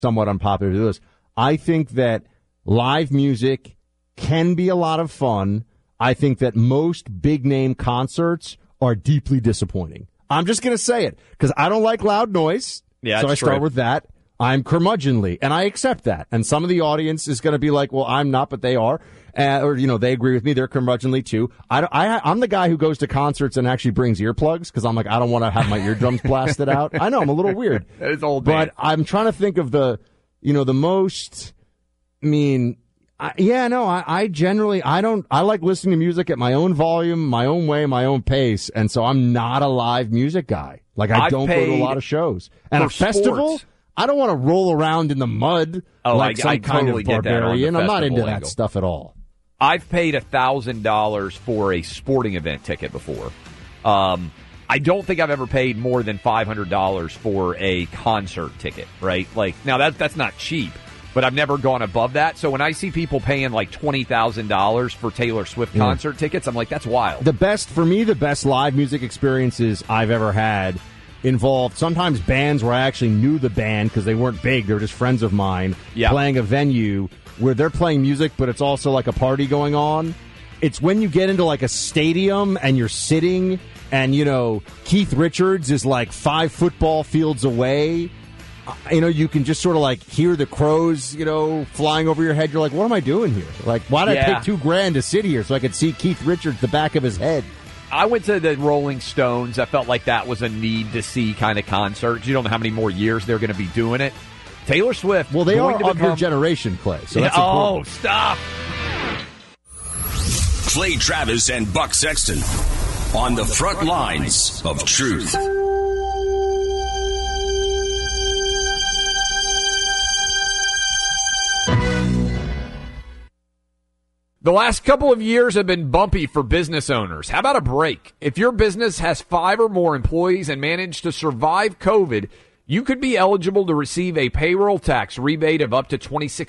somewhat unpopular to this. I think that live music can be a lot of fun. I think that most big-name concerts are deeply disappointing. I'm just going to say it because I don't like loud noise. Yeah, so I start with that. I'm curmudgeonly, and I accept that. And some of the audience is going to be like, well, I'm not, but they are. Or, they agree with me. They're curmudgeonly, too. I'm the guy who goes to concerts and actually brings earplugs because I'm like, I don't want to have my eardrums blasted out. I know, I'm a little weird. That is old, but man. I'm trying to think of the most, I generally, I like listening to music at my own volume, my own way, my own pace. And so I'm not a live music guy. Like, I don't go to a lot of shows. And a festival, sports. I don't want to roll around in the mud like some kind totally of get that on the barbarian. I'm not into festival that angle. stuff at all. I've paid $1,000 for a sporting event ticket before. I don't think I've ever paid more than $500 for a concert ticket, right? Like, now that's not cheap, but I've never gone above that. So when I see people paying like $20,000 for Taylor Swift concert tickets, I'm like, that's wild. The best live music experiences I've ever had involved sometimes bands where I actually knew the band because they weren't big. They were just friends of mine playing a venue where they're playing music, but it's also like a party going on. It's when you get into like a stadium and you're sitting and, Keith Richards is like 5 football fields away. You can just sort of like hear the crows, flying over your head. You're like, what am I doing here? Like, why did I pay $2,000 to sit here so I could see Keith Richards, the back of his head? I went to the Rolling Stones. I felt like that was a need-to-see kind of concert. You don't know how many more years they're going to be doing it. Taylor Swift. Well, they are of your generation, Clay. So that's important. Stop. Clay Travis and Buck Sexton on the front lines of truth. The last couple of years have been bumpy for business owners. How about a break? If your business has 5 or more employees and managed to survive COVID, you could be eligible to receive a payroll tax rebate of up to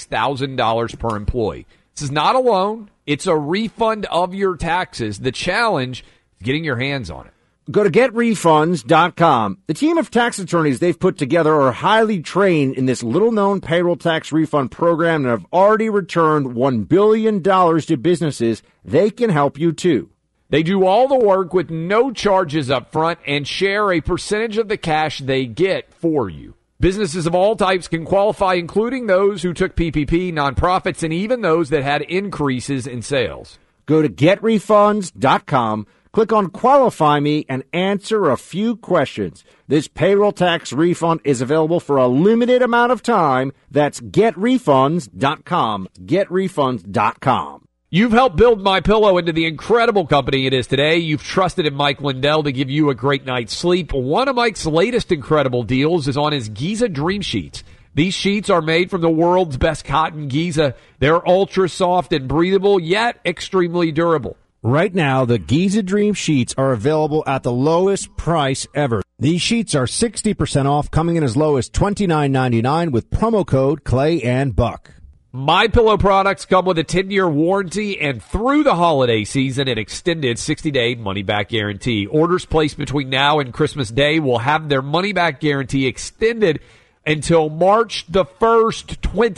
$26,000 per employee. This is not a loan. It's a refund of your taxes. The challenge is getting your hands on it. Go to getrefunds.com. The team of tax attorneys they've put together are highly trained in this little-known payroll tax refund program and have already returned $1 billion to businesses. They can help you, too. They do all the work with no charges up front and share a percentage of the cash they get for you. Businesses of all types can qualify, including those who took PPP, nonprofits, and even those that had increases in sales. Go to getrefunds.com. Click on Qualify Me and answer a few questions. This payroll tax refund is available for a limited amount of time. That's getrefunds.com. Getrefunds.com. You've helped build MyPillow into the incredible company it is today. You've trusted in Mike Lindell to give you a great night's sleep. One of Mike's latest incredible deals is on his Giza Dream Sheets. These sheets are made from the world's best cotton Giza. They're ultra soft and breathable, yet extremely durable. Right now, the Giza Dream Sheets are available at the lowest price ever. These sheets are 60% off, coming in as low as $29.99 with promo code Clay and Buck. MyPillow products come with a 10-year warranty and through the holiday season, an extended 60-day money-back guarantee. Orders placed between now and Christmas Day will have their money-back guarantee extended until March the 1st,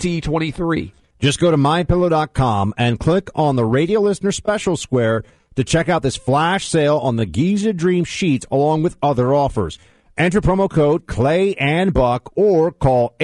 2023. Just go to MyPillow.com and click on the radio listener special square to check out this flash sale on the Giza Dream Sheets along with other offers. Enter promo code Clay and Buck or call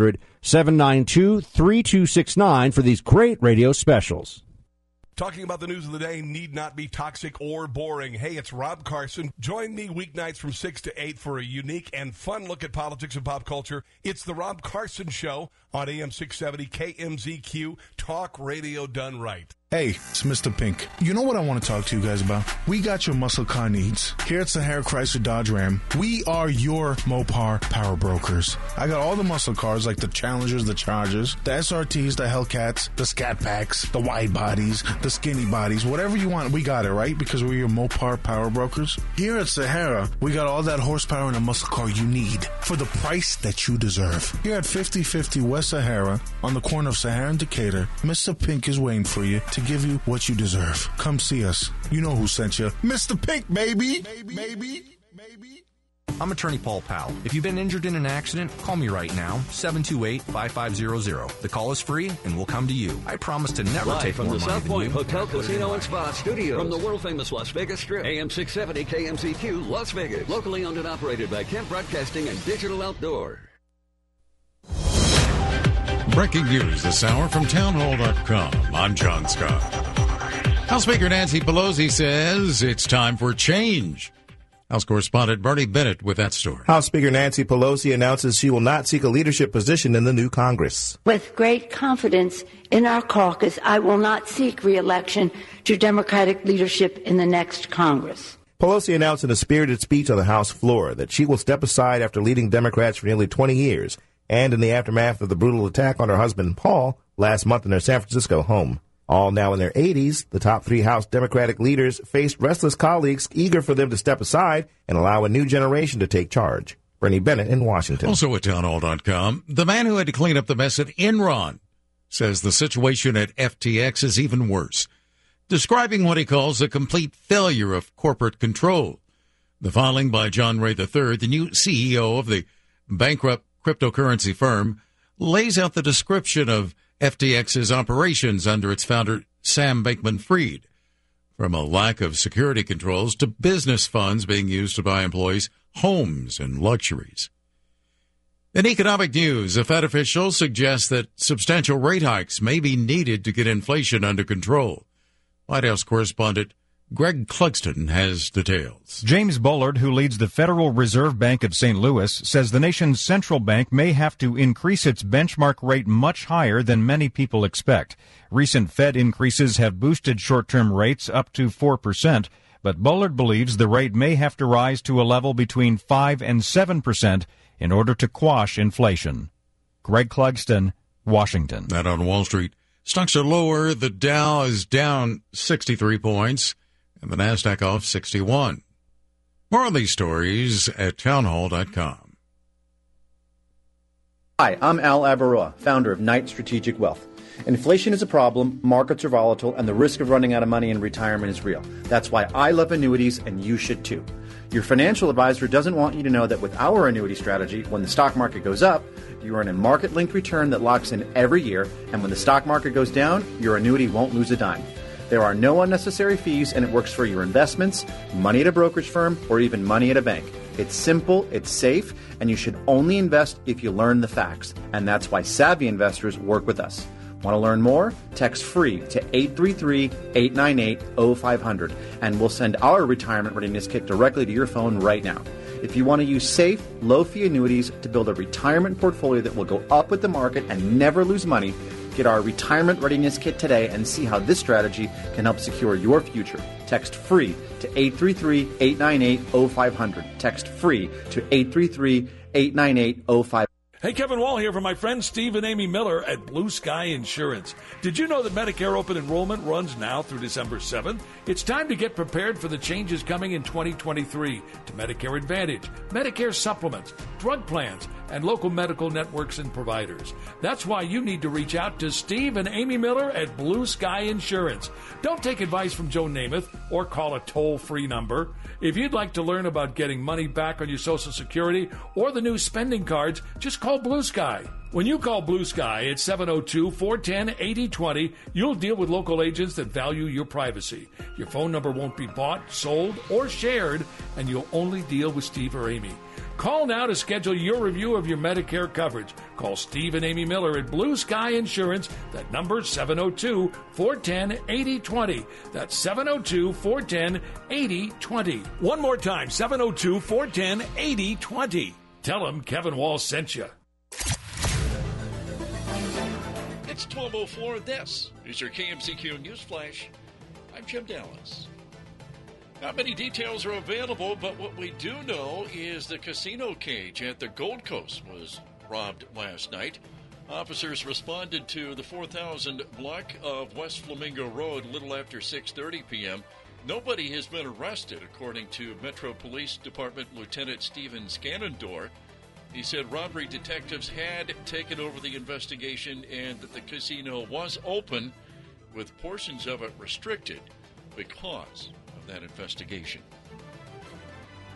800-792-3269 for these great radio specials. Talking about the news of the day need not be toxic or boring. Hey, it's Rob Carson. Join me weeknights from 6 to 8 for a unique and fun look at politics and pop culture. It's the Rob Carson Show on AM 670 KMZQ, talk radio done right. Hey, it's Mr. Pink. You know what I want to talk to you guys about? We got your muscle car needs. Here at Sahara Chrysler Dodge Ram, we are your Mopar power brokers. I got all the muscle cars like the Challengers, the Chargers, the SRTs, the Hellcats, the Scat Packs, the wide bodies, the skinny bodies, whatever you want, we got it, right? Because we're your Mopar power brokers. Here at Sahara, we got all that horsepower in a muscle car you need for the price that you deserve. Here at 5050 West Sahara, on the corner of Sahara and Decatur, Mr. Pink is waiting for you to give you what you deserve. Come see us. You know who sent you. Mr. Pink, baby. I'm attorney Paul Powell. If you've been injured in an accident, call me right now, 728-5500. The call is free, and we'll come to you. I promise to never take more money than you. Live from the South Point Hotel, Casino, and Spa Studios. From the world-famous Las Vegas Strip, AM 670 KMZQ, Las Vegas. Locally owned and operated by Kent Broadcasting and Digital Outdoor. Breaking news this hour from townhall.com. I'm John Scott. House Speaker Nancy Pelosi says it's time for change. House correspondent Bernie Bennett with that story. House Speaker Nancy Pelosi announces she will not seek a leadership position in the new Congress. With great confidence in our caucus, I will not seek re-election to Democratic leadership in the next Congress. Pelosi announced in a spirited speech on the House floor that she will step aside after leading Democrats for nearly 20 years and in the aftermath of the brutal attack on her husband, Paul, last month in their San Francisco home. All now in their 80s, the top three House Democratic leaders faced restless colleagues eager for them to step aside and allow a new generation to take charge. Bernie Bennett in Washington. Also at townhall.com, the man who had to clean up the mess at Enron says the situation at FTX is even worse, describing what he calls a complete failure of corporate control. The filing by John Ray III, the new CEO of the bankrupt cryptocurrency firm, lays out the description of FTX's operations under its founder, Sam Bankman-Fried, from a lack of security controls to business funds being used to buy employees homes and luxuries. In economic news, a Fed official suggests that substantial rate hikes may be needed to get inflation under control. White House correspondent Greg Clugston has details. James Bullard, who leads the Federal Reserve Bank of St. Louis, says the nation's central bank may have to increase its benchmark rate much higher than many people expect. Recent Fed increases have boosted short-term rates up to 4%, but Bullard believes the rate may have to rise to a level between 5 and 7% in order to quash inflation. Greg Clugston, Washington. That on Wall Street. Stocks are lower. The Dow is down 63 points. And the NASDAQ off 61. More on these stories at townhall.com. Hi, I'm Al Abaroa, founder of Knight Strategic Wealth. Inflation is a problem, markets are volatile, and the risk of running out of money in retirement is real. That's why I love annuities, and you should too. Your financial advisor doesn't want you to know that with our annuity strategy, when the stock market goes up, you earn a market-linked return that locks in every year, and when the stock market goes down, your annuity won't lose a dime. There are no unnecessary fees, and it works for your investments, money at a brokerage firm, or even money at a bank. It's simple, it's safe, and you should only invest if you learn the facts. And that's why savvy investors work with us. Want to learn more? Text FREE to 833-898-0500, and we'll send our retirement readiness kit directly to your phone right now. If you want to use safe, low-fee annuities to build a retirement portfolio that will go up with the market and never lose money, get our Retirement Readiness Kit today and see how this strategy can help secure your future. Text FREE to 833-898-0500. Text FREE to 833-898-0500. Hey, Kevin Wall here from my friends Steve and Amy Miller at Blue Sky Insurance. Did you know that Medicare open enrollment runs now through December 7th? It's time to get prepared for the changes coming in 2023 to Medicare Advantage, Medicare supplements, drug plans, and local medical networks and providers. That's why you need to reach out to Steve and Amy Miller at Blue Sky Insurance. Don't take advice from Joe Namath or call a toll-free number. If you'd like to learn about getting money back on your Social Security or the new spending cards, just call Blue Sky. When you call Blue Sky at 702-410-8020, you'll deal with local agents that value your privacy. Your phone number won't be bought, sold, or shared, and you'll only deal with Steve or Amy. Call now to schedule your review of your Medicare coverage. Call Steve and Amy Miller at Blue Sky Insurance. That number is 702-410-8020. That's 702-410-8020. One more time, 702-410-8020. Tell them Kevin Wall sent you. It's 12:04. This is your KMZQ News Flash. I'm Jim Dallas. Not many details are available, but what we do know is the casino cage at the Gold Coast was robbed last night. Officers responded to the 4,000 block of West Flamingo Road a little after 6:30 p.m. Nobody has been arrested, according to Metro Police Department Lieutenant Stephen Scannendor. He said robbery detectives had taken over the investigation and that the casino was open, with portions of it restricted because of that investigation.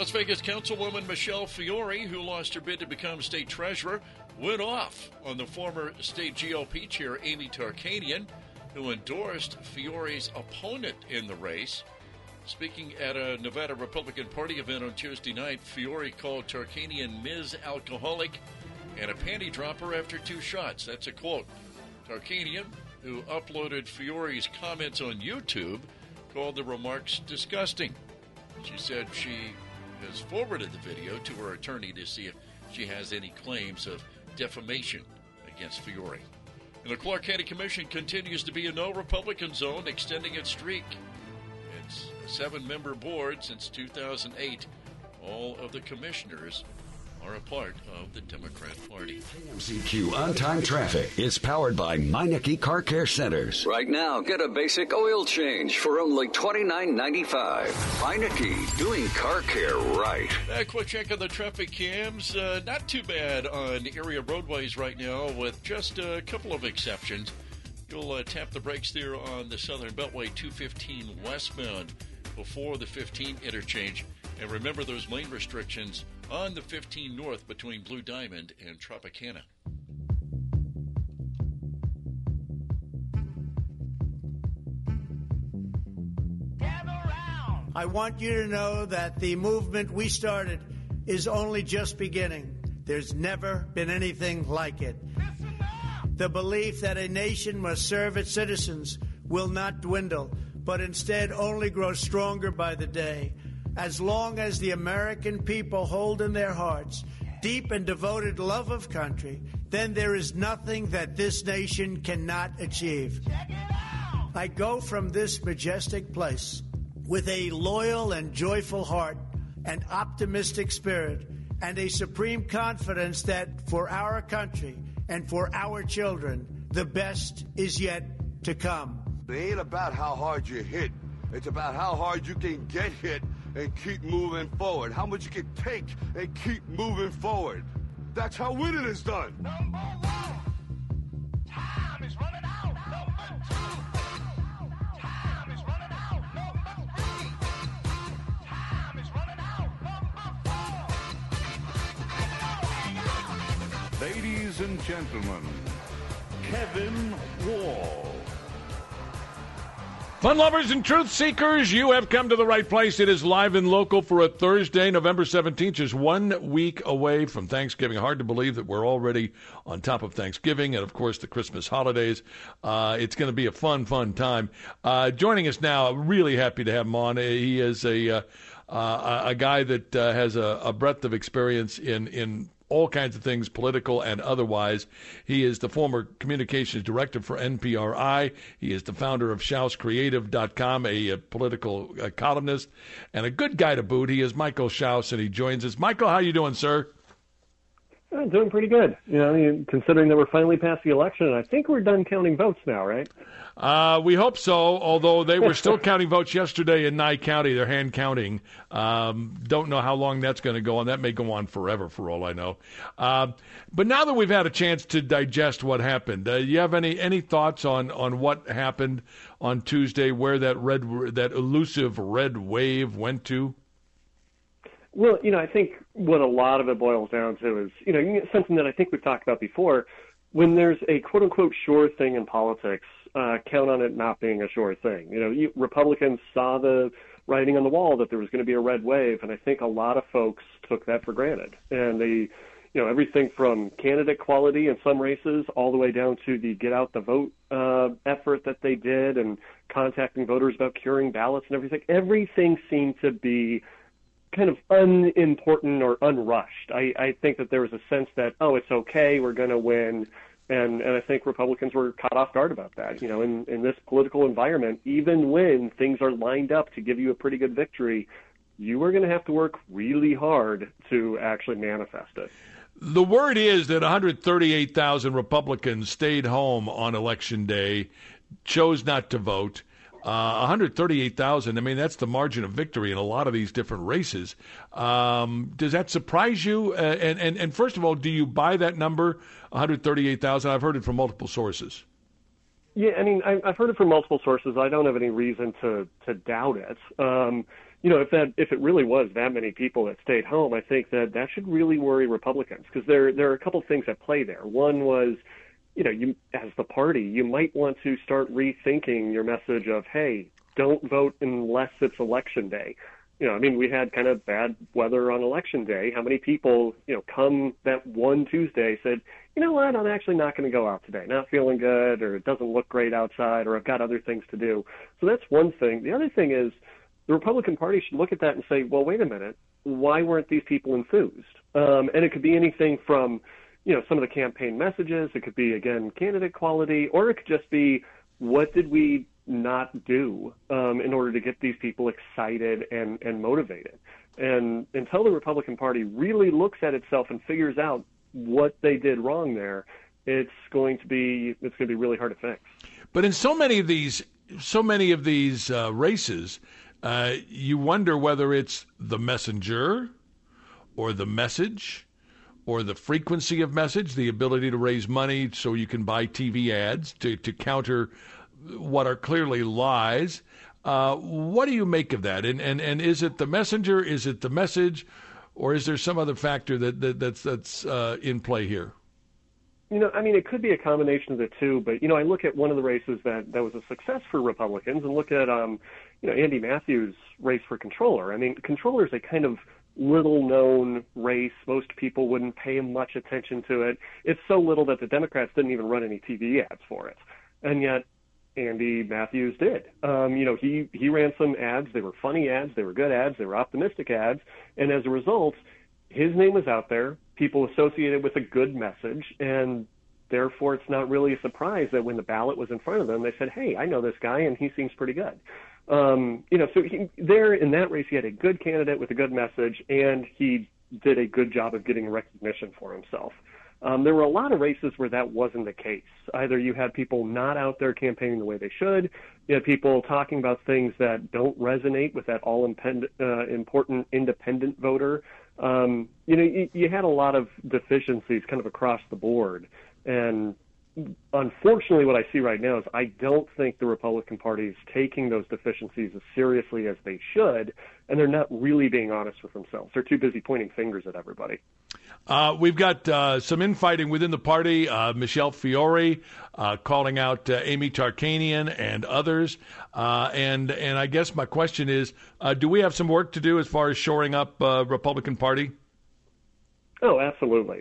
Las Vegas Councilwoman Michelle Fiore, who lost her bid to become state treasurer, went off on the former state GOP chair, Amy Tarkanian, who endorsed Fiore's opponent in the race. Speaking at a Nevada Republican Party event on Tuesday night, Fiore called Tarkanian Ms. Alcoholic and a panty dropper after 2 shots. That's a quote. Tarkanian, who uploaded Fiore's comments on YouTube, called the remarks disgusting. She said she has forwarded the video to her attorney to see if she has any claims of defamation against Fiore. And the Clark County Commission continues to be a no Republican zone, extending its streak. It's a 7-member board since 2008. All of the commissioners are a part of the Democrat Party. KMZQ On-Time Traffic is powered by Meineke Car Care Centers. Right now, get a basic oil change for only $29.95. Meineke, doing car care right. A quick check on the traffic cams. Not too bad on area roadways right now, with just a couple of exceptions. You'll tap the brakes there on the Southern Beltway 215 westbound before the 15 interchange. And remember those lane restrictions on the 15 north between Blue Diamond and Tropicana. I want you to know that the movement we started is only just beginning. There's never been anything like it. The belief that a nation must serve its citizens will not dwindle, but instead only grow stronger by the day. As long as the American people hold in their hearts deep and devoted love of country, then there is nothing that this nation cannot achieve. I go from this majestic place with a loyal and joyful heart, an optimistic spirit, and a supreme confidence that for our country and for our children, the best is yet to come. It ain't about how hard you hit. It's about how hard you can get hit and keep moving forward. How much you can take and keep moving forward. That's how winning is done. Number one, time is running out. Number two, time is running out. Number three, time is running out. Number four. Ladies and gentlemen, Kevin Wall. Fun lovers and truth seekers, you have come to the right place. It is live and local for a Thursday, November 17th, just 1 week away from Thanksgiving. Hard to believe that we're already on top of Thanksgiving and, of course, the Christmas holidays. It's going to be a fun time. Joining us now, really happy to have him on. He is a guy that has a breadth of experience in all kinds of things, political and otherwise. He is the former communications director for NPRI. He is the founder of SchausCreative.com, a political columnist, and a good guy to boot. He is Michael Schaus, and he joins us. Michael, how you doing, sir? I'm doing pretty good. Considering that we're finally past the election, and I think we're done counting votes now, right? We hope so, although they were still counting votes yesterday in Nye County. They're hand counting. Don't know how long that's going to go on. That may go on forever for all I know. But now that we've had a chance to digest what happened, you have any thoughts on what happened on Tuesday, where that elusive red wave went to? Well, I think what a lot of it boils down to is, something that I think we've talked about before. When there's a quote-unquote sure thing in politics, count on it not being a sure thing. Republicans saw the writing on the wall that there was going to be a red wave, and I think a lot of folks took that for granted. And they, everything from candidate quality in some races all the way down to the get out the vote effort that they did and contacting voters about curing ballots and everything seemed to be kind of unimportant or unrushed. I think that there was a sense that, it's okay, we're going to win. And I think Republicans were caught off guard about that. In this political environment, even when things are lined up to give you a pretty good victory, you are going to have to work really hard to actually manifest it. The word is that 138,000 Republicans stayed home on Election Day, chose not to vote. 138,000, that's the margin of victory in a lot of these different races. Does that surprise you? And first of all, do you buy that number, 138,000? I've heard it from multiple sources. Yeah, I've heard it from multiple sources. I don't have any reason to doubt it. if it really was that many people that stayed home, I think that should really worry Republicans, because there are a couple of things at play there. One was, you as the party, you might want to start rethinking your message of, hey, don't vote unless it's election day. We had kind of bad weather on election day. How many people, come that one Tuesday said, you know what, I'm actually not going to go out today, not feeling good, or it doesn't look great outside, or I've got other things to do. So that's one thing. The other thing is the Republican Party should look at that and say, well, wait a minute, why weren't these people enthused? And it could be anything from, some of the campaign messages. It could be, again, candidate quality, or it could just be, what did we not do in order to get these people excited and motivated? And until the Republican Party really looks at itself and figures out what they did wrong there, it's going to be really hard to fix. But in so many of these races, you wonder whether it's the messenger or the message or the frequency of message, the ability to raise money so you can buy TV ads to counter what are clearly lies. What do you make of that? And is it the messenger? Is it the message? Or is there some other factor that's in play here? It could be a combination of the two, but, I look at one of the races that was a success for Republicans, and look at, Andy Matthews' race for controller. Controller is a kind of little-known race. Most people wouldn't pay much attention to it. It's so little that the Democrats didn't even run any TV ads for it. And yet Andy Matthews did. He ran some ads. They were funny ads. They were good ads. They were optimistic ads. And as a result, his name was out there. People associated with a good message, and therefore it's not really a surprise that when the ballot was in front of them, they said, hey, I know this guy, and he seems pretty good. So there in that race, he had a good candidate with a good message, and he did a good job of getting recognition for himself. There were a lot of races where that wasn't the case. Either you had people not out there campaigning the way they should, you had people talking about things that don't resonate with that all-important independent voter. You had a lot of deficiencies kind of across the board. And unfortunately, what I see right now is I don't think the Republican Party is taking those deficiencies as seriously as they should, and they're not really being honest with themselves. They're too busy pointing fingers at everybody. We've got some infighting within the party. Michelle Fiore calling out Amy Tarkanian and others. And I guess my question is, do we have some work to do as far as shoring up Republican Party? Oh, absolutely.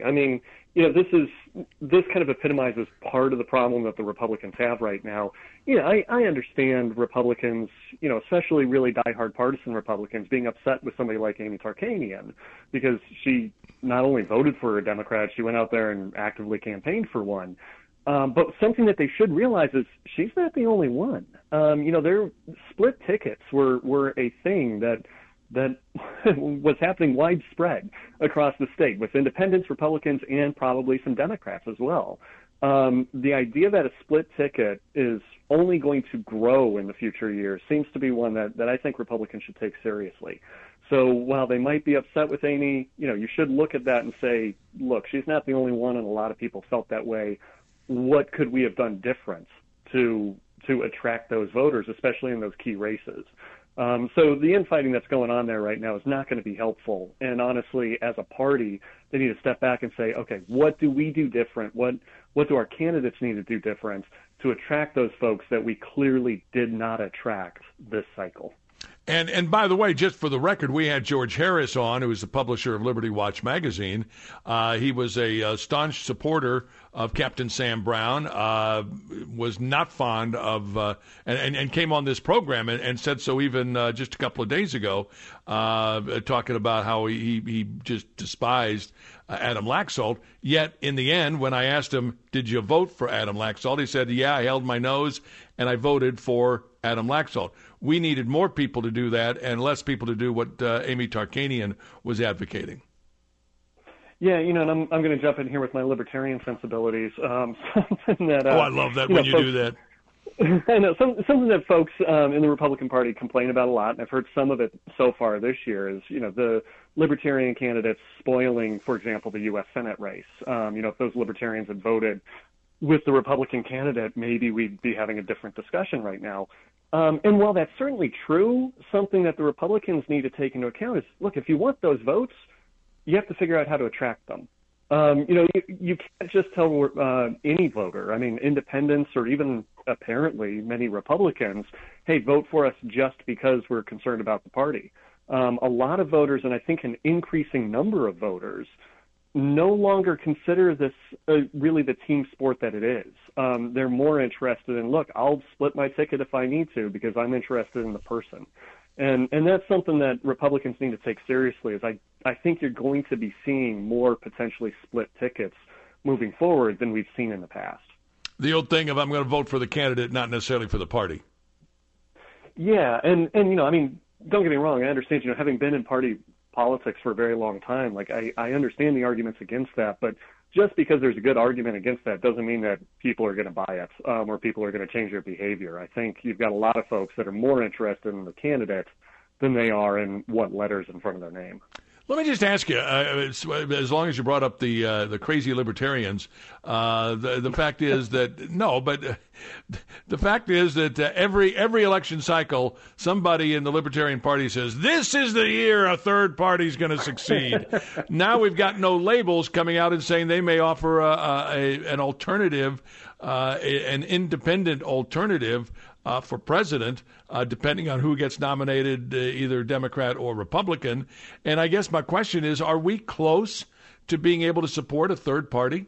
This kind of epitomizes part of the problem that the Republicans have right now. I understand Republicans, especially really diehard partisan Republicans, being upset with somebody like Amy Tarkanian, because she not only voted for a Democrat, she went out there and actively campaigned for one. But something that they should realize is she's not the only one. Their split tickets were a thing that was happening widespread across the state with independents, Republicans, and probably some Democrats as well. The idea that a split ticket is only going to grow in the future years seems to be one that I think Republicans should take seriously. So while they might be upset with Amy, you should look at that and say, look, she's not the only one, and a lot of people felt that way. What could we have done different to attract those voters, especially in those key races? So the infighting that's going on there right now is not going to be helpful. And honestly, as a party, they need to step back and say, okay, what do we do different? What do our candidates need to do different to attract those folks that we clearly did not attract this cycle? And by the way, just for the record, we had George Harris on, who is the publisher of Liberty Watch magazine. He was a staunch supporter of Captain Sam Brown, was not fond of, and came on this program and said so even just a couple of days ago, talking about how he just despised Adam Laxalt. Yet in the end, when I asked him, did you vote for Adam Laxalt? He said, yeah, I held my nose and I voted for Adam Laxalt. We needed more people to do that and less people to do what Amy Tarkanian was advocating. Yeah, and I'm going to jump in here with my libertarian sensibilities. Something that I love that when you folks, do that. I know something that folks in the Republican Party complain about a lot, and I've heard some of it so far this year. Is the libertarian candidates spoiling, for example, the U.S. Senate race. If those libertarians had voted with the Republican candidate, maybe we'd be having a different discussion right now. And while that's certainly true, something that the Republicans need to take into account is, look, if you want those votes, you have to figure out how to attract them. You can't just tell any voter, I mean, independents or even apparently many Republicans, hey, vote for us just because we're concerned about the party. A lot of voters, and I think an increasing number of voters, no longer consider this really the team sport that it is. They're more interested in, look, I'll split my ticket if I need to because I'm interested in the person. And that's something that Republicans need to take seriously, is I think you're going to be seeing more potentially split tickets moving forward than we've seen in the past. The old thing of I'm going to vote for the candidate, not necessarily for the party. Yeah, and I mean, don't get me wrong, I understand, having been in party politics for a very long time, like I understand the arguments against that, but just because there's a good argument against that doesn't mean that people are going to buy it or people are going to change their behavior. I think you've got a lot of folks that are more interested in the candidate than they are in what letters in front of their name. Let me just ask you, as long as you brought up the crazy libertarians, the fact is that the fact is that every election cycle, somebody in the Libertarian Party says, this is the year a third party's going to succeed. Now we've got no labels coming out and saying they may offer an alternative, an independent alternative for president, depending on who gets nominated, either Democrat or Republican. And I guess my question is, are we close to being able to support a third party?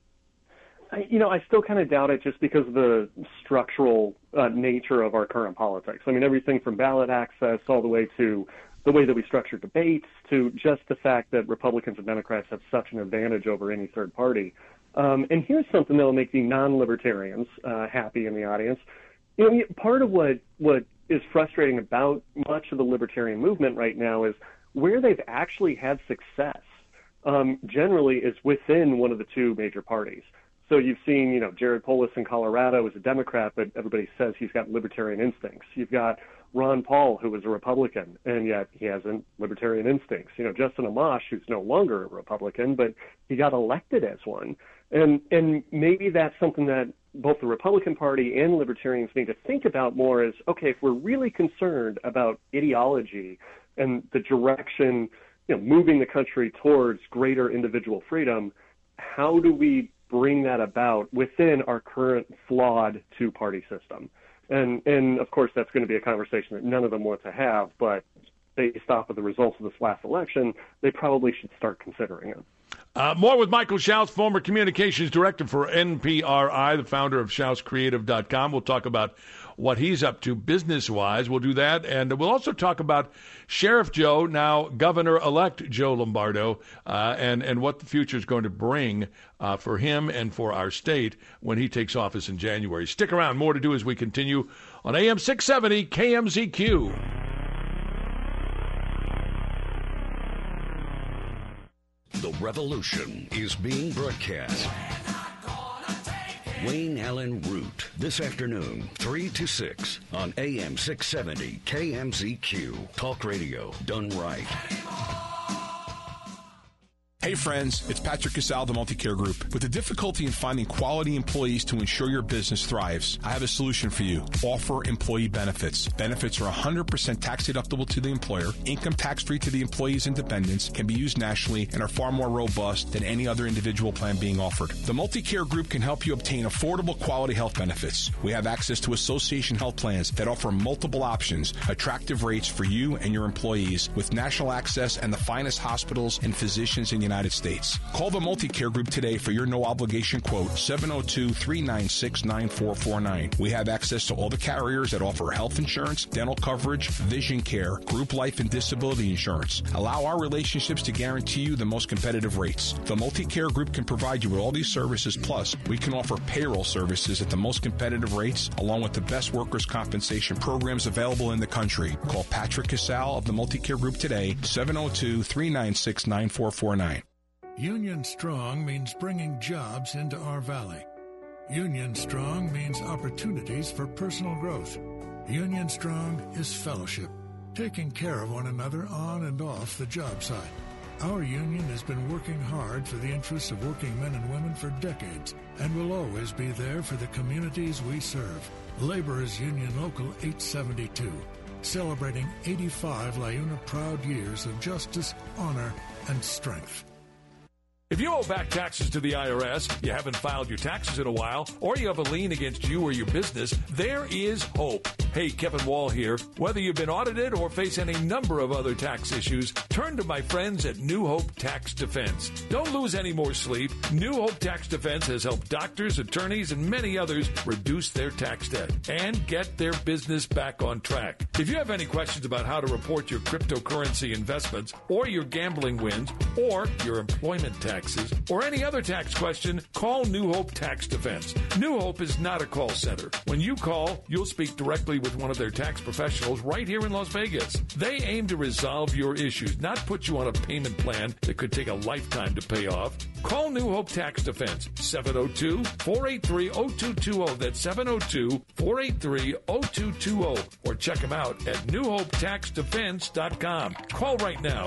I still kind of doubt it just because of the structural nature of our current politics. I mean, everything from ballot access all the way to the way that we structure debates to just the fact that Republicans and Democrats have such an advantage over any third party. And here's something that will make the non-libertarians happy in the audience. Part of what is frustrating about much of the libertarian movement right now is where they've actually had success generally is within one of the two major parties. So you've seen, Jared Polis in Colorado is a Democrat, but everybody says he's got libertarian instincts. You've got Ron Paul, who is a Republican, and yet he hasn't libertarian instincts. Justin Amash, who's no longer a Republican, but he got elected as one. And maybe that's something that both the Republican Party and libertarians need to think about more is, okay, if we're really concerned about ideology and the direction, moving the country towards greater individual freedom, how do we bring that about within our current flawed two-party system? And of course, that's going to be a conversation that none of them want to have, but based off of the results of this last election, they probably should start considering it. More with Michael Schaus, former communications director for NPRI, the founder of SchausCreative.com. We'll talk about what he's up to business-wise. We'll do that, and we'll also talk about Sheriff Joe, now Governor-elect Joe Lombardo, and what the future is going to bring for him and for our state when he takes office in January. Stick around. More to do as we continue on AM 670 KMZQ. The revolution is being broadcast. Wayne Allen Root, this afternoon, 3 to 6 on AM 670 KMZQ. Talk radio done right. Hey friends, it's Patrick Casal, the Multicare Group. With the difficulty in finding quality employees to ensure your business thrives, I have a solution for you. Offer employee benefits. Benefits are 100% tax deductible to the employer, income tax-free to the employees and dependents, can be used nationally, and are far more robust than any other individual plan being offered. The Multicare Group can help you obtain affordable quality health benefits. We have access to association health plans that offer multiple options, attractive rates for you and your employees, with national access and the finest hospitals and physicians in the United States. Call the Multicare Group today for your no-obligation quote, 702-396-9449. We have access to all the carriers that offer health insurance, dental coverage, vision care, group life and disability insurance. Allow our relationships to guarantee you the most competitive rates. The Multicare Group can provide you with all these services, plus we can offer payroll services at the most competitive rates, along with the best workers' compensation programs available in the country. Call Patrick Casal of the Multicare Group today, 702-396-9449. Union Strong means bringing jobs into our valley. Union Strong means opportunities for personal growth. Union Strong is fellowship, taking care of one another on and off the job site. Our union has been working hard for the interests of working men and women for decades and will always be there for the communities we serve. Laborers Union Local 872, celebrating 85 LiUNA proud years of justice, honor, and strength. If you owe back taxes to the IRS, you haven't filed your taxes in a while, or you have a lien against you or your business, there is hope. Hey, Kevin Wall here. Whether you've been audited or face any number of other tax issues, turn to my friends at New Hope Tax Defense. Don't lose any more sleep. New Hope Tax Defense has helped doctors, attorneys, and many others reduce their tax debt and get their business back on track. If you have any questions about how to report your cryptocurrency investments or your gambling wins or your employment taxes or any other tax question, call New Hope Tax Defense. New Hope is not a call center. When you call, you'll speak directly with one of their tax professionals right here in Las Vegas. They aim to resolve your issues, not put you on a payment plan that could take a lifetime to pay off. Call New Hope Tax Defense, 702-483-0220. That's 702-483-0220. Or check them out at newhopetaxdefense.com. Call right now,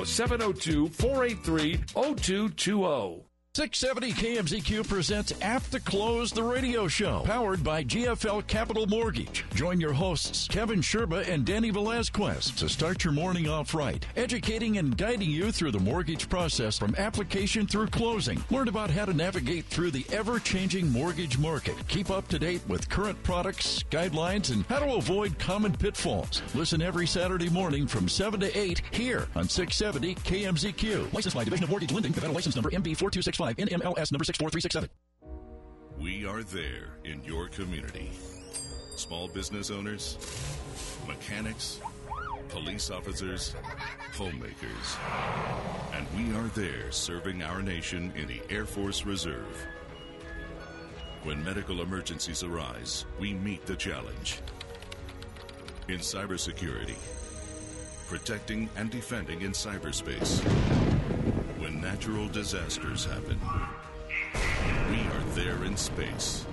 702-483-0220. 670 KMZQ presents After Close, the radio show, powered by GFL Capital Mortgage. Join your hosts, Kevin Sherba and Danny Velazquez, to start your morning off right, educating and guiding you through the mortgage process from application through closing. Learn about how to navigate through the ever-changing mortgage market. Keep up to date with current products, guidelines, and how to avoid common pitfalls. Listen every Saturday morning from 7 to 8 here on 670 KMZQ. Licensed by Division of Mortgage Lending, Nevada license number MB4265. NMLS number 64367. We are there in your community. Small business owners, mechanics, police officers, homemakers. And we are there serving our nation in the Air Force Reserve. When medical emergencies arise, we meet the challenge. In cybersecurity, protecting and defending in cyberspace. When natural disasters happen, we are there in space.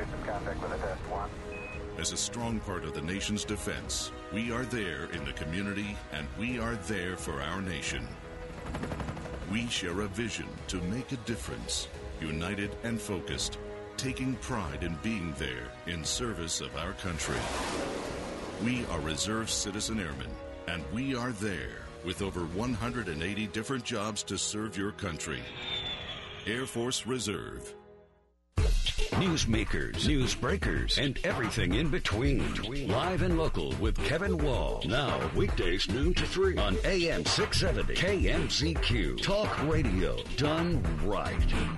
As a strong part of the nation's defense, we are there in the community, and we are there for our nation. We share a vision to make a difference, united and focused, taking pride in being there in service of our country. We are Reserve Citizen Airmen, and we are there with over 180 different jobs to serve your country. Air Force Reserve. Newsmakers, news breakers, and everything in between. Live and local with Kevin Wall. Now, weekdays noon to 3 on AM 670 KMZQ. Talk radio done right.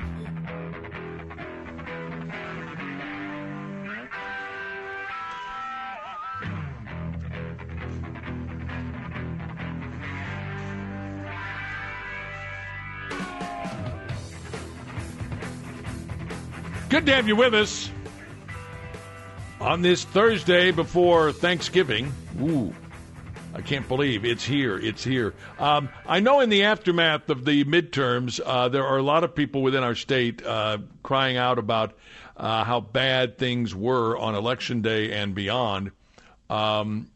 Good to have you with us on this Thursday before Thanksgiving. Ooh, I can't believe it's here. It's here. I know in the aftermath of the midterms, there are a lot of people within our state crying out about how bad things were on Election Day and beyond. One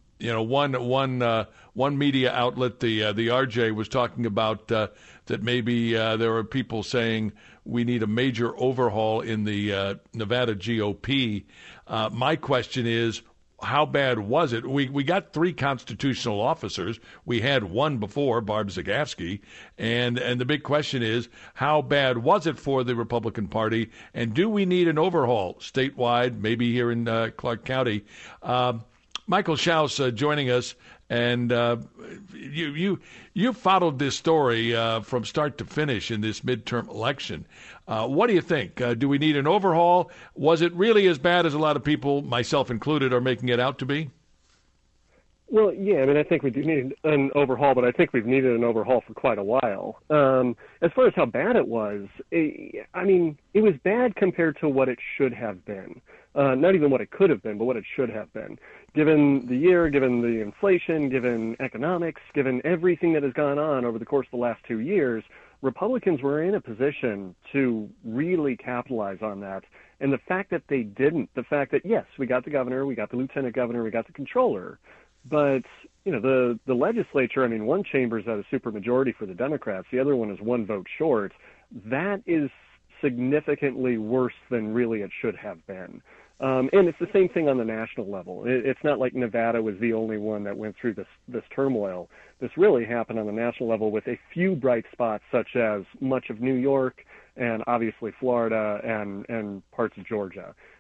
media outlet, the RJ, was talking about that maybe there are people saying we need a major overhaul in the Nevada GOP. My question is, how bad was it? We got 3 constitutional officers. We had one before, Barb Zagafsky. And the big question is, how bad was it for the Republican Party? And do we need an overhaul statewide, maybe here in Clark County? Michael Schaus joining us. And you followed this story from start to finish in this midterm election. What do you think? Do we need an overhaul? Was it really as bad as a lot of people, myself included, are making it out to be? Well, yeah, I mean, I think we do need an overhaul, but I think we've needed an overhaul for quite a while. As far as how bad it was, it was bad compared to what it should have been. Not even what it could have been, but what it should have been. Given the year, given the inflation, given economics, given everything that has gone on over the course of the last 2 years, Republicans were in a position to really capitalize on that. And the fact that they didn't, the fact that, yes, we got the governor, we got the lieutenant governor, we got the controller, But, you know, the legislature, I mean, one chamber's at a supermajority for the Democrats. The other one is one vote short. That is significantly worse than really it should have been. And it's the same thing on the national level. It's not like Nevada was the only one that went through this turmoil. This really happened on the national level with a few bright spots, such as much of New York and obviously Florida and parts of Georgia.